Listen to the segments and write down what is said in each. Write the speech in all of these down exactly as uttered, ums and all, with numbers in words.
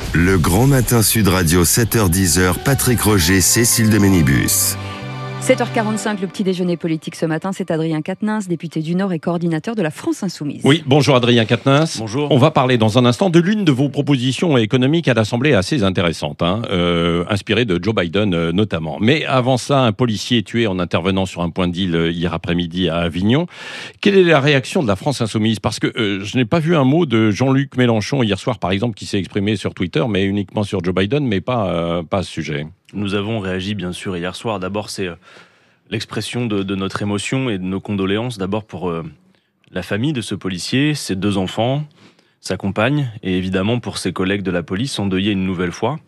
Le Grand Matin Sud Radio, sept heures dix, Patrick Roger, Cécile de Ménibus. sept heures quarante-cinq, le petit déjeuner politique ce matin, c'est Adrien Quatennens, député du Nord et coordinateur de la France Insoumise. Oui, bonjour Adrien Quatennens. Bonjour. On va parler dans un instant de l'une de vos propositions économiques à l'Assemblée assez intéressante, hein, euh, inspirée de Joe Biden euh, notamment. Mais avant ça, un policier est tué en intervenant sur un point de deal euh, hier après-midi à Avignon. Quelle est la réaction de la France Insoumise ? Parce que euh, je n'ai pas vu un mot de Jean-Luc Mélenchon hier soir, par exemple, qui s'est exprimé sur Twitter, mais uniquement sur Joe Biden, mais pas, euh, pas à ce sujet. Nous avons réagi bien sûr hier soir. D'abord, c'est l'expression de, de notre émotion et de nos condoléances. D'abord pour euh, la famille de ce policier, ses deux enfants, sa compagne, et évidemment pour ses collègues de la police endeuillés une nouvelle fois.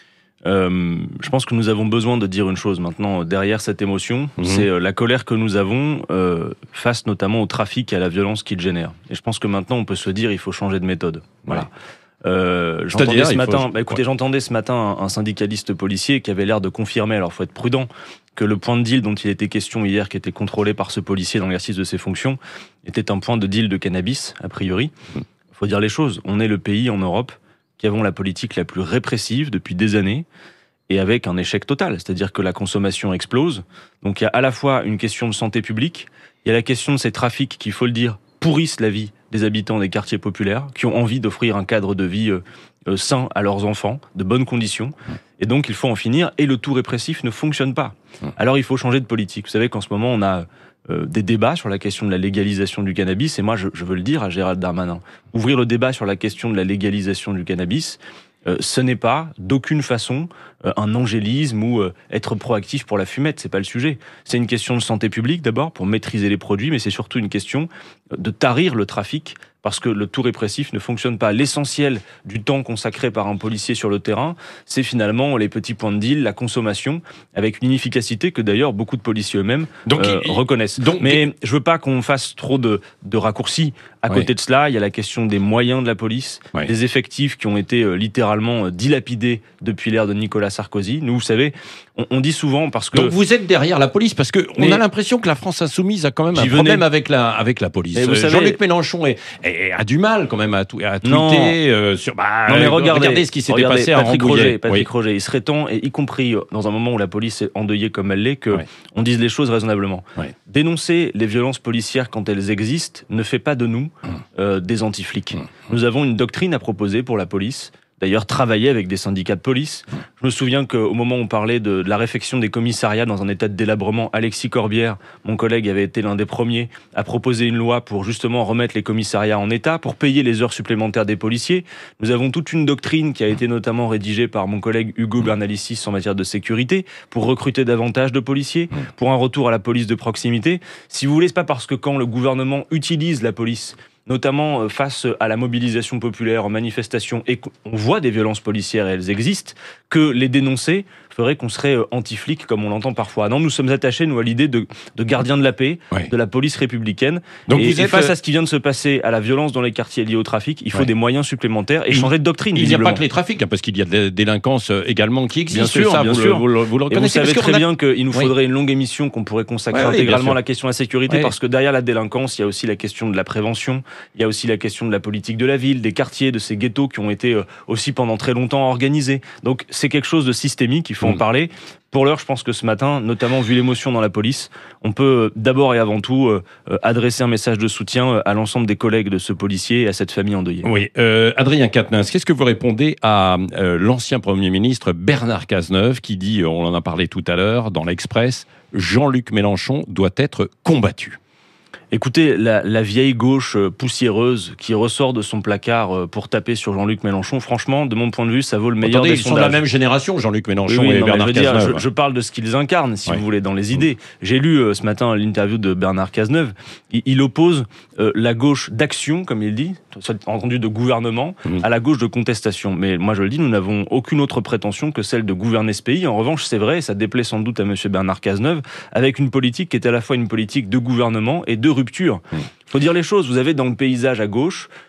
Euh, je pense que nous avons besoin de dire une chose maintenant derrière cette émotion, mmh. c'est euh, la colère que nous avons euh, face notamment au trafic et à la violence qu'il génère. Et je pense que maintenant on peut se dire il faut changer de méthode. Voilà. Ouais. Euh, j'entendais ce matin, faut... bah, écoutez, ouais. j'entendais ce matin un, un syndicaliste policier qui avait l'air de confirmer, alors faut être prudent, que le point de deal dont il était question hier, qui était contrôlé par ce policier dans l'exercice de ses fonctions, était un point de deal de cannabis, a priori. Il faut dire les choses. On est le pays en Europe qui avons la politique la plus répressive depuis des années, et avec un échec total. C'est-à-dire que la consommation explose. Donc il y a à la fois une question de santé publique, il y a la question de ces trafics qui, il faut le dire, pourrissent la vie des habitants des quartiers populaires, qui ont envie d'offrir un cadre de vie euh, euh, sain à leurs enfants, de bonnes conditions. Et donc il faut en finir, et le tout répressif ne fonctionne pas. Alors il faut changer de politique. Vous savez qu'en ce moment on a euh, des débats sur la question de la légalisation du cannabis, et moi je, je veux le dire à Gérald Darmanin, ouvrir le débat sur la question de la légalisation du cannabis, Euh, ce n'est pas d'aucune façon euh, un angélisme ou euh, être proactif pour la fumette, c'est pas le sujet. C'est une question de santé publique d'abord, pour maîtriser les produits, mais c'est surtout une question de tarir le trafic, parce que le tout répressif ne fonctionne pas. L'essentiel du temps consacré par un policier sur le terrain, c'est finalement les petits points de deal, la consommation, avec une inefficacité que d'ailleurs beaucoup de policiers eux-mêmes donc, euh, il, reconnaissent. Donc, mais il... je veux pas qu'on fasse trop de, de raccourcis. À côté oui. de cela, il y a la question des moyens de la police, oui. des effectifs qui ont été euh, littéralement dilapidés depuis l'ère de Nicolas Sarkozy. Nous, vous savez, on, on dit souvent parce que... Donc vous êtes derrière la police, parce qu'on mais... a l'impression que la France Insoumise a quand même un J'y problème venais... avec la, avec la police. Vous savez... Jean-Luc Mélenchon est, est, a du mal quand même à, tout, à tweeter non. Euh, sur... Bah, non mais regardez, regardez ce qui s'était regardez, passé à Patrick Rambouillet. Roger, Patrick oui. Roger, il serait temps, et y compris dans un moment où la police est endeuillée comme elle l'est, qu'on ouais. dise les choses raisonnablement. Ouais. Dénoncer les violences policières quand elles existent ne fait pas de nous mmh. euh, des anti-flics. Mmh. Nous avons une doctrine à proposer pour la police, d'ailleurs travailler avec des syndicats de police. Je me souviens qu'au moment où on parlait de, de la réfection des commissariats dans un état de délabrement, Alexis Corbière, mon collègue, avait été l'un des premiers à proposer une loi pour justement remettre les commissariats en état, pour payer les heures supplémentaires des policiers. Nous avons toute une doctrine qui a été notamment rédigée par mon collègue Hugo Bernalicis en matière de sécurité, pour recruter davantage de policiers, pour un retour à la police de proximité. Si vous voulez, c'est pas parce que quand le gouvernement utilise la police, notamment face à la mobilisation populaire en manifestation, et qu'on voit des violences policières et elles existent, que les dénoncer ferait qu'on serait anti-flic comme on l'entend parfois. Non, nous sommes attachés, nous, à l'idée de, de gardien de la paix, ouais. de la police républicaine. Donc et, vous êtes... et face à ce qui vient de se passer, à la violence dans les quartiers liés au trafic, il faut ouais. des moyens supplémentaires et il... changer de doctrine. Il n'y a pas que les trafics, hein, parce qu'il y a de la délinquance également qui existe. Bien sûr, ça, bien vous, sûr. Le, vous, vous le reconnaissez. Et vous savez très a... bien qu'il nous faudrait oui. une longue émission qu'on pourrait consacrer ouais, intégralement oui, à la question de la sécurité, ouais. parce que derrière la délinquance, il y a aussi la question de la prévention, il y a aussi la question de la politique de la ville, des quartiers, de ces ghettos qui ont été aussi pendant très longtemps organisés. Donc c'est quelque chose de systémique, il faut mmh. en parler. Pour l'heure, je pense que ce matin, notamment vu l'émotion dans la police, on peut d'abord et avant tout euh, adresser un message de soutien à l'ensemble des collègues de ce policier et à cette famille endeuillée. Oui, euh, Adrien Quatennens, qu'est-ce que vous répondez à euh, l'ancien Premier ministre Bernard Cazeneuve qui dit, on en a parlé tout à l'heure dans l'Express, Jean-Luc Mélenchon doit être combattu? Écoutez, la, la vieille gauche poussiéreuse qui ressort de son placard pour taper sur Jean-Luc Mélenchon, franchement, de mon point de vue, ça vaut le meilleur Attendez, des ils sondages. sont de la même génération, Jean-Luc Mélenchon oui, oui, et non, Bernard je veux Cazeneuve. Dire, je, je parle de ce qu'ils incarnent, si ouais. vous voulez, dans les idées. Mmh. J'ai lu euh, ce matin l'interview de Bernard Cazeneuve. Il, il oppose euh, la gauche d'action, comme il dit, entendu de gouvernement, mmh. à la gauche de contestation. Mais moi, je le dis, nous n'avons aucune autre prétention que celle de gouverner ce pays. En revanche, c'est vrai, et ça déplaît sans doute à M. Bernard Cazeneuve, avec une politique qui est à la fois une politique de gouvernement et de rupture. Mmh. Il faut dire les choses. Vous avez dans le paysage à gauche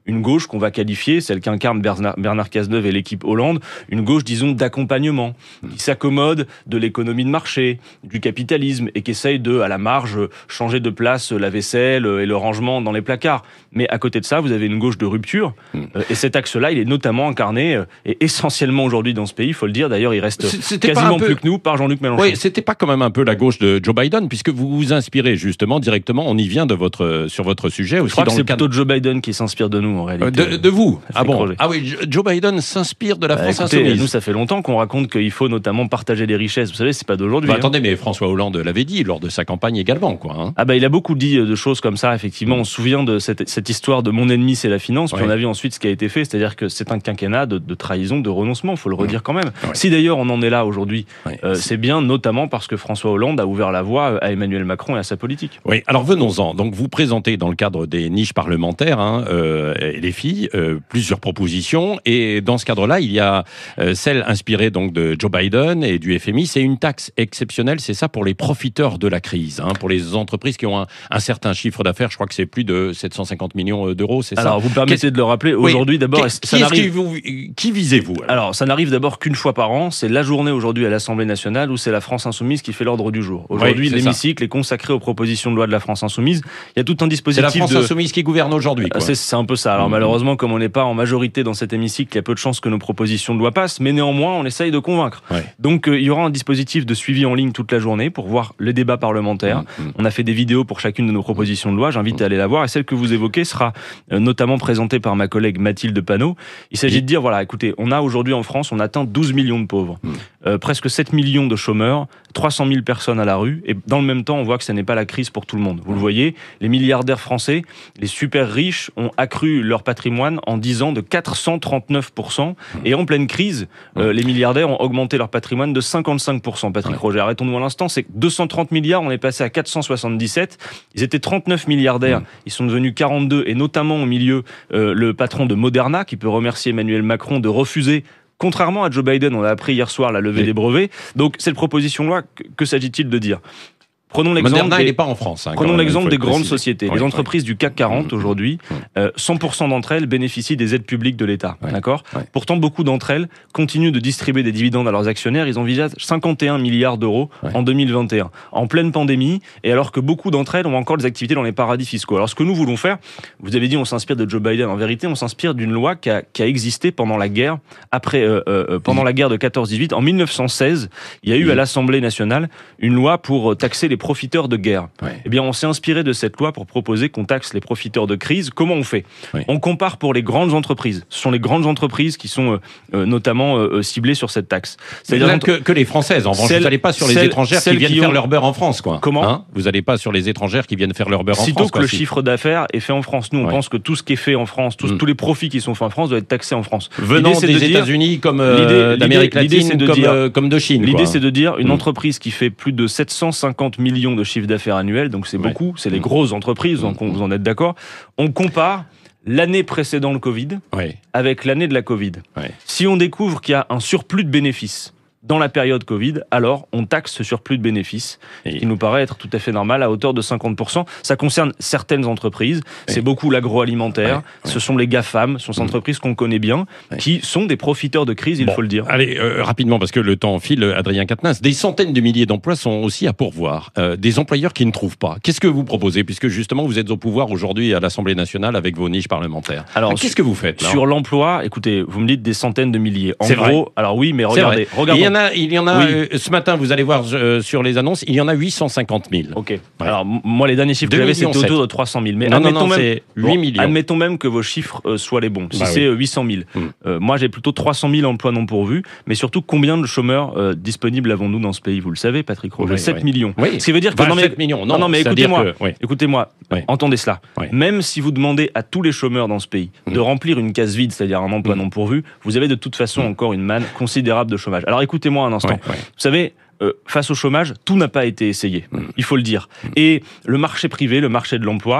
une gauche qu'on va qualifier, celle qu'incarne Bernard, Bernard Cazeneuve et l'équipe Hollande, une gauche, disons, d'accompagnement, qui s'accommode de l'économie de marché, du capitalisme, et qui essaye de, à la marge, changer de place la vaisselle et le rangement dans les placards. Mais à côté de ça, vous avez une gauche de rupture, mmh. et cet axe-là, il est notamment incarné, et essentiellement aujourd'hui dans ce pays, il faut le dire, d'ailleurs, il reste c'était quasiment peu... plus que nous, par Jean-Luc Mélenchon. Oui, c'était pas quand même un peu la gauche de Joe Biden, puisque vous vous inspirez justement directement, on y vient de votre, sur votre sujet. Aussi Je crois dans que c'est le cadre... plutôt Joe Biden qui s'inspire de nous, en réalité. De, de vous Ah bon Roger. Ah oui, Joe Biden s'inspire de la bah, France écoutez, insoumise. Nous, ça fait longtemps qu'on raconte qu'il faut notamment partager les richesses. Vous savez, c'est pas d'aujourd'hui. Bah, hein. Attendez, mais François Hollande l'avait dit lors de sa campagne également, quoi. Hein. Ah bah il a beaucoup dit de choses comme ça, effectivement. On se souvient de cette, cette histoire de mon ennemi, c'est la finance. Puis ouais. on a vu ensuite ce qui a été fait, c'est-à-dire que c'est un quinquennat de, de trahison, de renoncement, il faut le redire mmh. quand même. Ouais. Si d'ailleurs on en est là aujourd'hui, ouais. euh, c'est bien notamment parce que François Hollande a ouvert la voie à Emmanuel Macron et à sa politique. Oui, alors venons-en. Donc vous présentez dans le cadre des niches parlementaires, hein, euh, les filles, euh, plusieurs propositions, et dans ce cadre-là, il y a euh, celle inspirée donc de Joe Biden et du F M I. C'est une taxe exceptionnelle, c'est ça, pour les profiteurs de la crise, hein, pour les entreprises qui ont un, un certain chiffre d'affaires. Je crois que c'est plus de sept cent cinquante millions d'euros, c'est ça. Alors vous permettez Qu'est-ce... de le rappeler aujourd'hui, oui. d'abord. Qui, ça qui, vous, qui visez-vous alors, alors ça n'arrive d'abord qu'une fois par an. C'est la journée aujourd'hui à l'Assemblée nationale où c'est la France insoumise qui fait l'ordre du jour. Aujourd'hui, oui, l'hémicycle ça. est consacré aux propositions de loi de la France insoumise. Il y a tout un dispositif. C'est la France de... insoumise qui gouverne aujourd'hui. Quoi. C'est, c'est un peu ça. Alors mmh. malheureusement, comme on n'est pas en majorité dans cet hémicycle, il y a peu de chances que nos propositions de loi passent, mais néanmoins, on essaye de convaincre. Ouais. Donc, euh, il y aura un dispositif de suivi en ligne toute la journée pour voir les débats parlementaires. Mmh. On a fait des vidéos pour chacune de nos propositions de loi. J'invite mmh. à aller la voir. Et celle que vous évoquez sera euh, notamment présentée par ma collègue Mathilde Panot. Il s'agit mmh. de dire, voilà, écoutez, on a aujourd'hui en France, on atteint douze millions de pauvres, mmh. euh, presque sept millions de chômeurs, trois cent mille personnes à la rue. Et dans le même temps, on voit que ce n'est pas la crise pour tout le monde. Vous mmh. le voyez, les milliardaires français, les super riches ont accru leur patrimoine en dix ans de quatre cent trente-neuf pour cent. Mmh. Et en pleine crise, euh, les milliardaires ont augmenté leur patrimoine de cinquante-cinq pour cent. Patrick ouais. Roger, arrêtons-nous à l'instant, c'est que deux cent trente milliards, on est passé à quatre cent soixante-dix-sept. Ils étaient trente-neuf milliardaires, mmh. ils sont devenus quarante-deux, et notamment au milieu, euh, le patron de Moderna, qui peut remercier Emmanuel Macron de refuser, contrairement à Joe Biden, on a appris hier soir la levée oui. des brevets. Donc, cette proposition-là, que, que s'agit-il de dire ? Prenons l'exemple Moderna, des, il n'est pas en France. Hein, prenons l'exemple des grandes préciser. sociétés. Ouais, les entreprises ouais. du C A C quarante, mmh, aujourd'hui, mmh. Euh, cent pour cent d'entre elles bénéficient des aides publiques de l'État. Ouais, d'accord ouais. Pourtant, beaucoup d'entre elles continuent de distribuer des dividendes à leurs actionnaires. Ils envisagent cinquante et un milliards d'euros ouais. en deux mille vingt et un, en pleine pandémie, et alors que beaucoup d'entre elles ont encore des activités dans les paradis fiscaux. Alors, ce que nous voulons faire, vous avez dit, on s'inspire de Joe Biden. En vérité, on s'inspire d'une loi qui a, qui a existé pendant la guerre, après, euh, euh, pendant mmh. la guerre de quatorze dix-huit. En mille neuf cent seize, il y a eu mmh. à l'Assemblée nationale une loi pour taxer les profiteurs de guerre. Ouais. Eh bien, on s'est inspiré de cette loi pour proposer qu'on taxe les profiteurs de crise. Comment on fait ? Oui. On compare pour les grandes entreprises. Ce sont les grandes entreprises qui sont euh, notamment euh, ciblées sur cette taxe. C'est-à-dire là, que, que les Françaises. En revanche, vous n'allez pas sur les celles, étrangères celles qui viennent qui ont... faire leur beurre en France, quoi. Comment ? Hein ? Vous n'allez pas sur les étrangères qui viennent faire leur beurre Sitôt en France. Sitôt que le si. chiffre d'affaires est fait en France. Nous, on ouais. pense que tout ce qui est fait en France, tous, mmh. tous les profits qui sont faits en France doivent être taxés en France. Venant l'idée, des de États-Unis dire... comme euh, d'Amérique latine, l'idée, c'est de comme, dire... euh, comme de Chine. L'idée, quoi. c'est de dire une mmh. entreprise qui fait plus de sept cent cinquante millions de chiffre d'affaires annuel, donc c'est ouais. beaucoup, c'est les grosses entreprises, donc vous en êtes d'accord. On compare l'année précédant le Covid oui. avec l'année de la Covid. Oui. Si on découvre qu'il y a un surplus de bénéfices dans la période Covid, alors on taxe ce surplus de bénéfices, ce qui nous paraît être tout à fait normal, à hauteur de cinquante pour cent. Ça concerne certaines entreprises, oui. c'est beaucoup l'agroalimentaire, oui. ce sont les GAFAM, ce sont ces entreprises qu'on connaît bien, oui. qui sont des profiteurs de crise, il bon, faut le dire. Allez, euh, rapidement, parce que le temps file, Adrien Quatennens, des centaines de milliers d'emplois sont aussi à pourvoir, euh, des employeurs qui ne trouvent pas. Qu'est-ce que vous proposez, puisque justement vous êtes au pouvoir aujourd'hui à l'Assemblée nationale avec vos niches parlementaires. Alors, qu'est-ce que vous faites là ? Sur l'emploi, écoutez, vous me dites des centaines de milliers. En c'est gros, vrai. Alors oui, mais regardez, regardez. Il y en a, il y en a oui. euh, ce matin, vous allez voir euh, sur les annonces, il y en a huit cent cinquante mille. Ok. Ouais. Alors, m- moi, les derniers chiffres que j'avais, c'était autour de trois cent mille. Mais non, admettons, non, non, même, c'est huit bon, millions. Admettons même que vos chiffres euh, soient les bons. Si bah c'est oui. huit cent mille. Hum. Euh, moi, j'ai plutôt trois cent mille emplois non pourvus. Mais surtout, combien de chômeurs euh, disponibles avons-nous dans ce pays ? Vous le savez, Patrick Roger. Oui, sept oui. millions. Oui. Ce qui veut dire que... Non, mais, sept millions. Non, non, non mais écoutez-moi. Que, oui. Écoutez-moi. Oui. Entendez cela. Oui. Même si vous demandez à tous les chômeurs dans ce pays hum. de remplir une case vide, c'est-à-dire un emploi hum. non pourvu, vous avez de toute façon hum. encore une manne considérable de chômage. Alors, écoutez-moi un instant. Oui. Oui. Vous savez... Euh, face au chômage, tout n'a pas été essayé, mmh. il faut le dire. Mmh. Et le marché privé, le marché de l'emploi,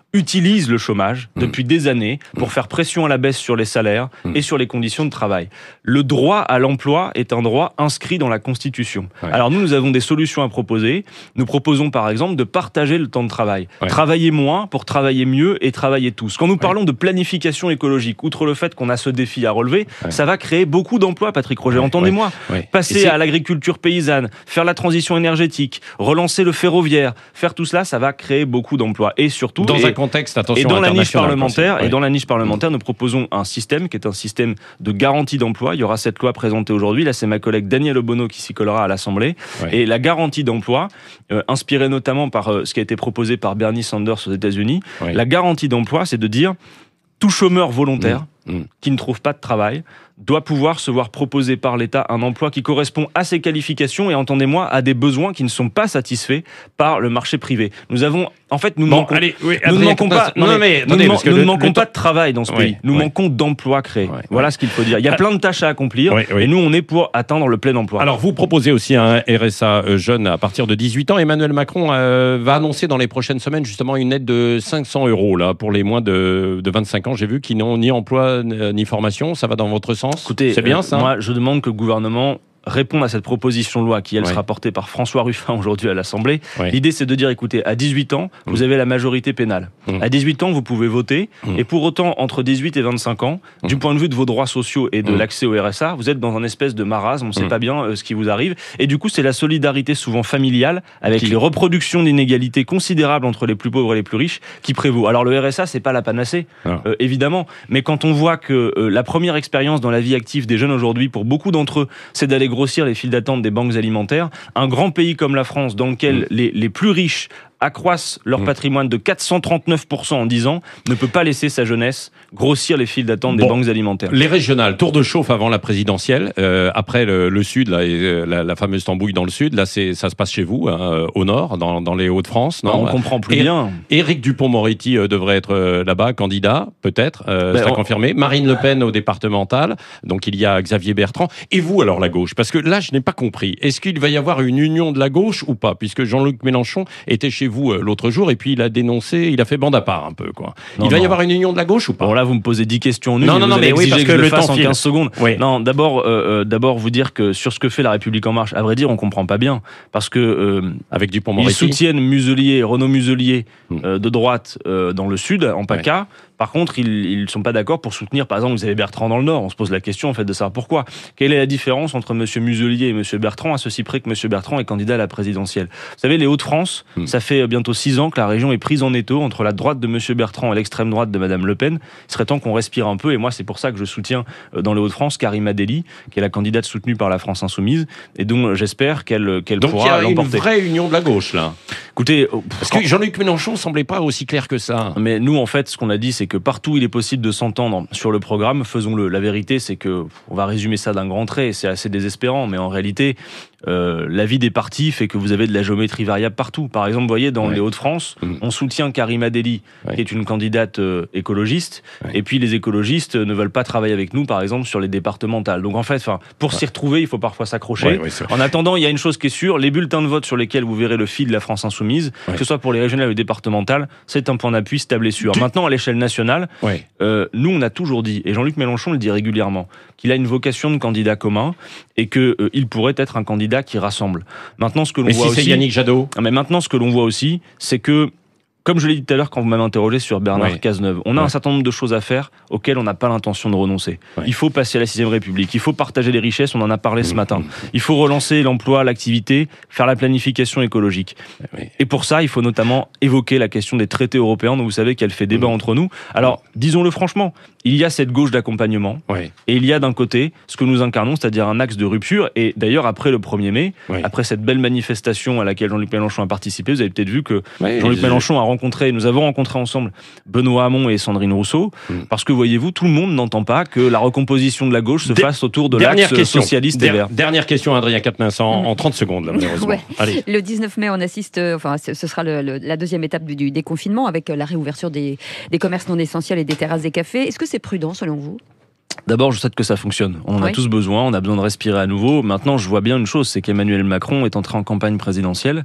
utilise le chômage mmh. depuis des années pour mmh. faire pression à la baisse sur les salaires mmh. et sur les conditions de travail. Le droit à l'emploi est un droit inscrit dans la Constitution. Ouais. Alors nous, nous avons des solutions à proposer. Nous proposons par exemple de partager le temps de travail. Ouais. Travailler moins pour travailler mieux et travailler tous. Quand nous parlons ouais. de planification écologique, outre le fait qu'on a ce défi à relever, ouais. ça va créer beaucoup d'emplois, Patrick Roger. Ouais. Entendez-moi. Ouais. Ouais. Passer à l'agriculture paysanne, faire la transition énergétique, relancer le ferroviaire, faire tout cela, ça va créer beaucoup d'emplois. Et surtout... Dans et, un contexte, attention, et dans la niche parlementaire, ouais. et dans la niche parlementaire, nous proposons un système qui est un système de garantie d'emploi. Il y aura cette loi présentée aujourd'hui. Là, c'est ma collègue Danielle Obono qui s'y collera à l'Assemblée. Ouais. Et la garantie d'emploi, euh, inspirée notamment par euh, ce qui a été proposé par Bernie Sanders aux États-Unis, ouais. la garantie d'emploi, c'est de dire tout chômeur volontaire mmh. Mmh. qui ne trouve pas de travail doit pouvoir se voir proposer par l'État un emploi qui correspond à ses qualifications et, entendez-moi, à des besoins qui ne sont pas satisfaits par le marché privé. Nous avons, en fait, nous, bon, manquons, allez, oui, nous ne manquons pas, non, non, mais, nous, attendez, nous, nous le, ne manquons le pas de travail dans ce oui, pays. Nous oui. manquons d'emplois créés. Oui, voilà oui. ce qu'il faut dire. Il y a plein de tâches à accomplir oui, oui. et nous, on est pour atteindre le plein emploi. Alors, vous proposez aussi un R S A jeune à partir de dix-huit ans. Emmanuel Macron euh, va annoncer dans les prochaines semaines justement une aide de cinq cents euros là, pour les moins de, de vingt-cinq ans. J'ai vu qu'ils n'ont ni emploi ni formation. Ça va dans votre sens? Écoutez, c'est bien euh, ça? Moi, je demande que le gouvernement répondre à cette proposition de loi qui, elle, ouais. sera portée par François Ruffin aujourd'hui à l'Assemblée. Ouais. L'idée, c'est de dire, écoutez, à dix-huit ans, mmh. vous avez la majorité pénale. Mmh. À dix-huit ans, vous pouvez voter. Mmh. Et pour autant, entre dix-huit et vingt-cinq ans, mmh. du point de vue de vos droits sociaux et de mmh. l'accès au R S A, vous êtes dans un espèce de marasme. On ne sait mmh. pas bien euh, ce qui vous arrive. Et du coup, c'est la solidarité souvent familiale avec qui... les reproductions d'inégalités considérables entre les plus pauvres et les plus riches qui prévaut. Alors, le R S A, c'est pas la panacée, euh, évidemment. Mais quand on voit que euh, la première expérience dans la vie active des jeunes aujourd'hui, pour beaucoup d'entre eux, c'est d'aller grossir les files d'attente des banques alimentaires, un grand pays comme la France dans lequel mmh. les, les plus riches accroissent leur mmh. patrimoine de quatre cent trente-neuf pour cent en dix ans, ne peut pas laisser sa jeunesse grossir les files d'attente bon, des banques alimentaires. Les régionales, tour de chauffe avant la présidentielle, euh, après le, le sud, là, et, euh, la, la fameuse tambouille dans le sud, là c'est, ça se passe chez vous, hein, au nord, dans, dans les Hauts-de-France. Non, on comprend plus et, bien. Éric Dupond-Moretti euh, devrait être euh, là-bas, candidat, peut-être, euh, ben, c'est on... confirmé. Marine Le Pen au départemental, donc il y a Xavier Bertrand. Et vous alors, la gauche? Parce que là, je n'ai pas compris. Est-ce qu'il va y avoir une union de la gauche ou pas? Puisque Jean-Luc Mélenchon était chez vous euh, l'autre jour, et puis il a dénoncé, il a fait bande à part un peu, quoi. Non, il va non. y avoir une union de la gauche ou pas? Bon, là, vous me posez dix questions en une. Non, non, non, mais oui, parce que, que le temps en file. quinze secondes. Oui. Non, d'abord, euh, d'abord, vous dire que sur ce que fait La République En Marche, à vrai dire, on comprend pas bien. Parce que, euh, avec Dupond-Moretti, ils soutiennent Muselier, Renaud Muselier, euh, de droite, euh, dans le sud, en PACA. Ouais. Par contre, ils ne sont pas d'accord pour soutenir, par exemple, vous avez Bertrand dans le Nord. On se pose la question, en fait, de savoir pourquoi. Quelle est la différence entre M. Muselier et M. Bertrand, à ceci près que M. Bertrand est candidat à la présidentielle? Vous savez, les Hauts-de-France, mmh. ça fait bientôt six ans que la région est prise en étau entre la droite de M. Bertrand et l'extrême droite de Mme Le Pen. Il serait temps qu'on respire un peu, et moi, c'est pour ça que je soutiens, dans les Hauts-de-France, Karima Delli, qui est la candidate soutenue par la France Insoumise, et dont j'espère qu'elle, qu'elle pourra l'emporter. Donc il y a une vraie union de la gauche, là. Écoutez, parce que Jean-Luc Mélenchon semblait pas aussi clair que ça. Mais nous, en fait, ce qu'on a dit, c'est que partout il est possible de s'entendre sur le programme, faisons-le. La vérité, c'est que, on va résumer ça d'un grand trait, c'est assez désespérant, mais en réalité, euh, la vie des partis fait que vous avez de la géométrie variable partout. Par exemple, vous voyez, dans ouais. les Hauts-de-France, mmh. on soutient Karima Delli, ouais. qui est une candidate euh, écologiste, ouais. et puis les écologistes ne veulent pas travailler avec nous, par exemple, sur les départementales. Donc en fait, pour ouais. s'y retrouver, il faut parfois s'accrocher. Ouais, ouais, en attendant, il y a une chose qui est sûre, les bulletins de vote sur lesquels vous verrez le fil de la France Insoumise, ouais. que ce soit pour les régionales ou les départementales, c'est un point d'appui stable et sûr. Tu... Maintenant, à l'échelle nationale, ouais. euh, nous, on a toujours dit, et Jean-Luc Mélenchon le dit régulièrement, qu'il a une vocation de candidat commun et qu'il euh, pourrait être un candidat qui rassemble. Maintenant, ce que l'on mais voit si aussi, c'est Yannick Jadot. Mais maintenant, ce que l'on voit aussi, c'est que, comme je l'ai dit tout à l'heure quand vous m'avez interrogé sur Bernard ouais. Cazeneuve, on a ouais. un certain nombre de choses à faire auxquelles on n'a pas l'intention de renoncer. Ouais. Il faut passer à la sixième République, il faut partager les richesses, on en a parlé mmh, ce matin. Mmh. Il faut relancer l'emploi, l'activité, faire la planification écologique. Ouais. Et pour ça, il faut notamment évoquer la question des traités européens, dont vous savez qu'elle fait débat mmh. entre nous. Alors, disons-le franchement, il y a cette gauche d'accompagnement, ouais. et il y a d'un côté ce que nous incarnons, c'est-à-dire un axe de rupture. Et d'ailleurs, après le premier mai, ouais. après cette belle manifestation à laquelle Jean-Luc Mélenchon a participé, vous avez peut-être vu que ouais, Jean-Luc Mélenchon a rencontré, nous avons rencontré ensemble Benoît Hamon et Sandrine Rousseau, mmh. parce que voyez-vous, tout le monde n'entend pas que la recomposition de la gauche se fasse autour de l'axe question. socialiste et vert. Dernière question, Adrien Quatennens, en, mmh. en trente secondes, là, malheureusement. Ouais. Allez. Le dix-neuf mai, on assiste, enfin, ce sera le, le, la deuxième étape du, du déconfinement, avec la réouverture des, des commerces non essentiels et des terrasses des cafés. Est-ce que c'est prudent, selon vous ? D'abord, je souhaite que ça fonctionne. On en oui. a tous besoin, on a besoin de respirer à nouveau. Maintenant, je vois bien une chose, c'est qu'Emmanuel Macron est entré en campagne présidentielle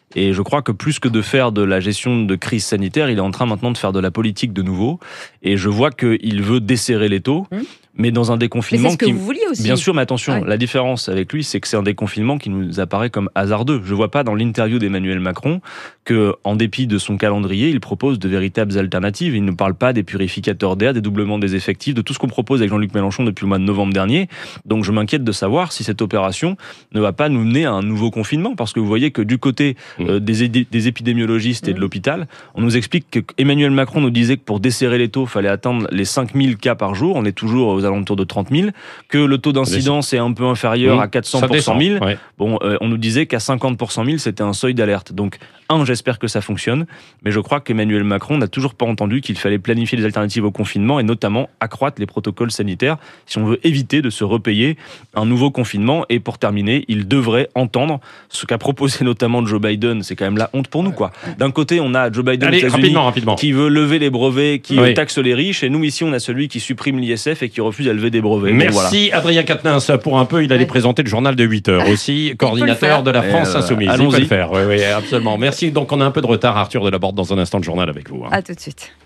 Et je crois que plus que de faire de la gestion de crise sanitaire, il est en train maintenant de faire de la politique de nouveau. Et je vois qu'il veut desserrer les taux. Mmh. Mais dans un déconfinement mais c'est ce que qui... vous vouliez aussi. Bien sûr, mais attention, ouais. la différence avec lui, c'est que c'est un déconfinement qui nous apparaît comme hasardeux. Je ne vois pas dans l'interview d'Emmanuel Macron que, en dépit de son calendrier, il propose de véritables alternatives. Il ne parle pas des purificateurs d'air, des doublements des effectifs, de tout ce qu'on propose avec Jean-Luc Mélenchon depuis le mois de novembre dernier. Donc je m'inquiète de savoir si cette opération ne va pas nous mener à un nouveau confinement, parce que vous voyez que du côté euh, des, des épidémiologistes et de l'hôpital, on nous explique que Emmanuel Macron nous disait que pour desserrer les taux, il fallait atteindre les cinq mille cas par jour. On est toujours aux alentours de trente mille, que le taux d'incidence est un peu inférieur mmh, à quatre cents pour cent mille. Ouais. Bon, euh, on nous disait qu'à cinquante pour cent mille, c'était un seuil d'alerte. Donc, un, j'espère que ça fonctionne, mais je crois qu'Emmanuel Macron n'a toujours pas entendu qu'il fallait planifier des alternatives au confinement et notamment accroître les protocoles sanitaires si on veut éviter de se repayer un nouveau confinement. Et pour terminer, il devrait entendre ce qu'a proposé notamment Joe Biden. C'est quand même la honte pour nous, quoi. D'un côté, on a Joe Biden Allez, aux États-Unis rapidement, rapidement. qui veut lever les brevets, qui oui. taxe les riches, et nous, ici, on a celui qui supprime l'I S F et qui refuse à lever des brevets. Merci voilà. Adrien Quatennens. Pour un peu, il allait ouais. présenter le journal de huit heures aussi, coordinateur de la France euh, Insoumise. Il peut le faire, oui, oui, absolument. Merci. Donc on a un peu de retard, Arthur Delaborde, dans un instant de journal avec vous. Hein. À tout de suite.